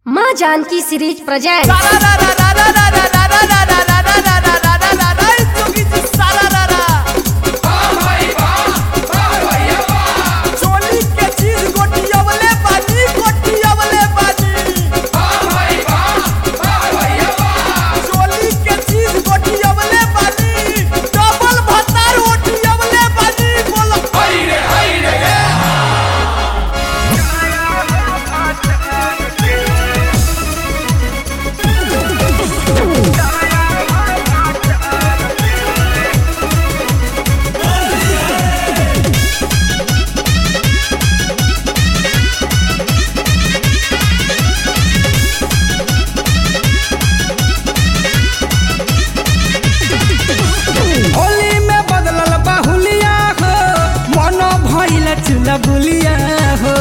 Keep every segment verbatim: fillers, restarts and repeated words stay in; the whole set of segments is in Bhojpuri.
माँ जानकी सीरीज प्रेजेंट। चूल्हा बुलिया हो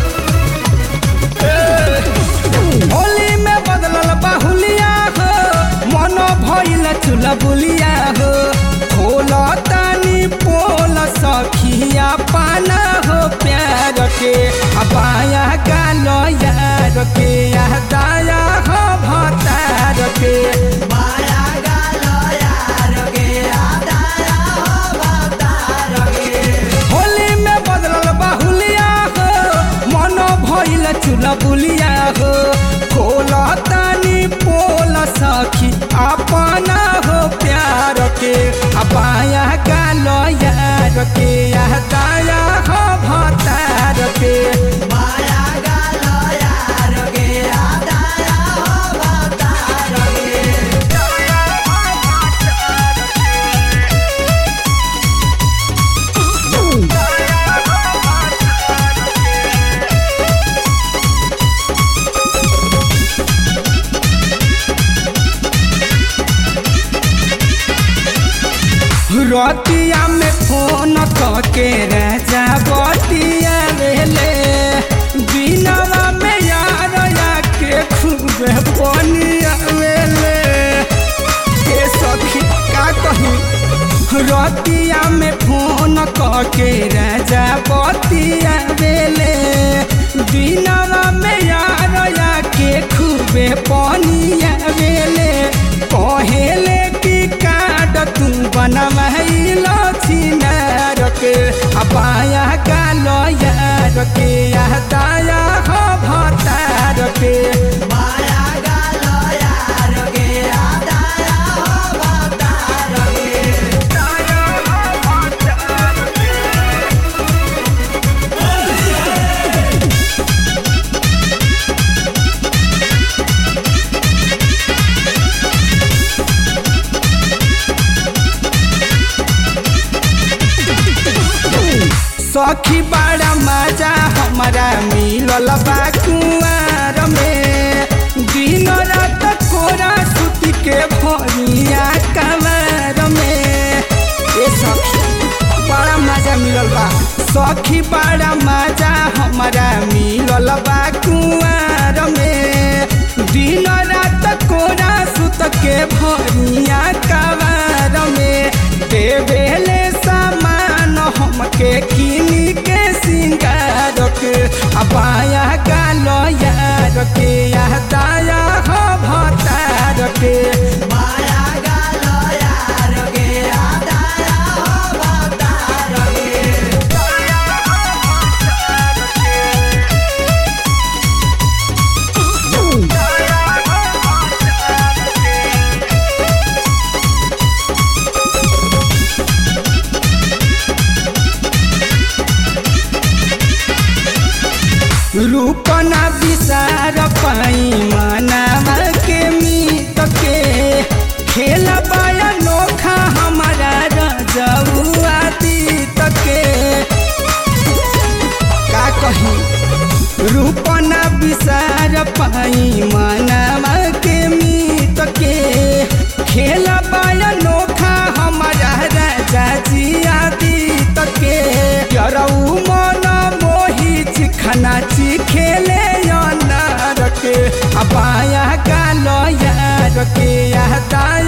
होली में बदलल बाहुलिया हो मनो भइल चूल्हा बुलिया हो खोल तानी पोल सखिया पाना हो प्यार के अबाया गालो यार के दाया हो भतार के माया गालो यार के दाया हो भतार के होली में बदलल बाहुलिया हो मनो भइल चूल्हा बुलिया हो खोल तानी पोल सखी अपना हो प्यार के अबाया गालो यार के दाया हो भतार के माया गालो यार के दाया हो भतार के रतिया में फोन के राजा बतिया वेले बिनवा में यार के खूब बनिया वेले के सखी का कही रतिया में फोन के राजा बतिया वेले बिनवा में यार के खूब बनिया वेले कहेले की काट तू बनवाइल छिनार के अबाया गालो यार के दाया हो भतार के माया गालो यार के दाया हो भतार के दाया हो भतार के सखी बड़ा मजा हमारा मिलल बा कुआर में दिन रात कोरा सुती के भरिया कमर में ए सखी बड़ा मजा मिलल बा सखी बड़ा मजा हमारा मिलल बा कुआर में दिन रात कोरा सुत के भरिया कमर में देवेले सामान हमके किनी के सिंगार के अबाया गालो यार के दाया हो भतार के माया गालो यार के दाया हो भतार के दाया हो भतार के दाया हो भतार के रूपना विसार पाई मानवा के मीत के खेल पाया नोखा हमारा रजौआ दीत के का कही रूपना विसार पाई मानवा के मीत के खेल पाया नोखा हमारा राजा जिया दीत के यरऊ मन खाना ची खेले यार के अबाया गालो यार के दाया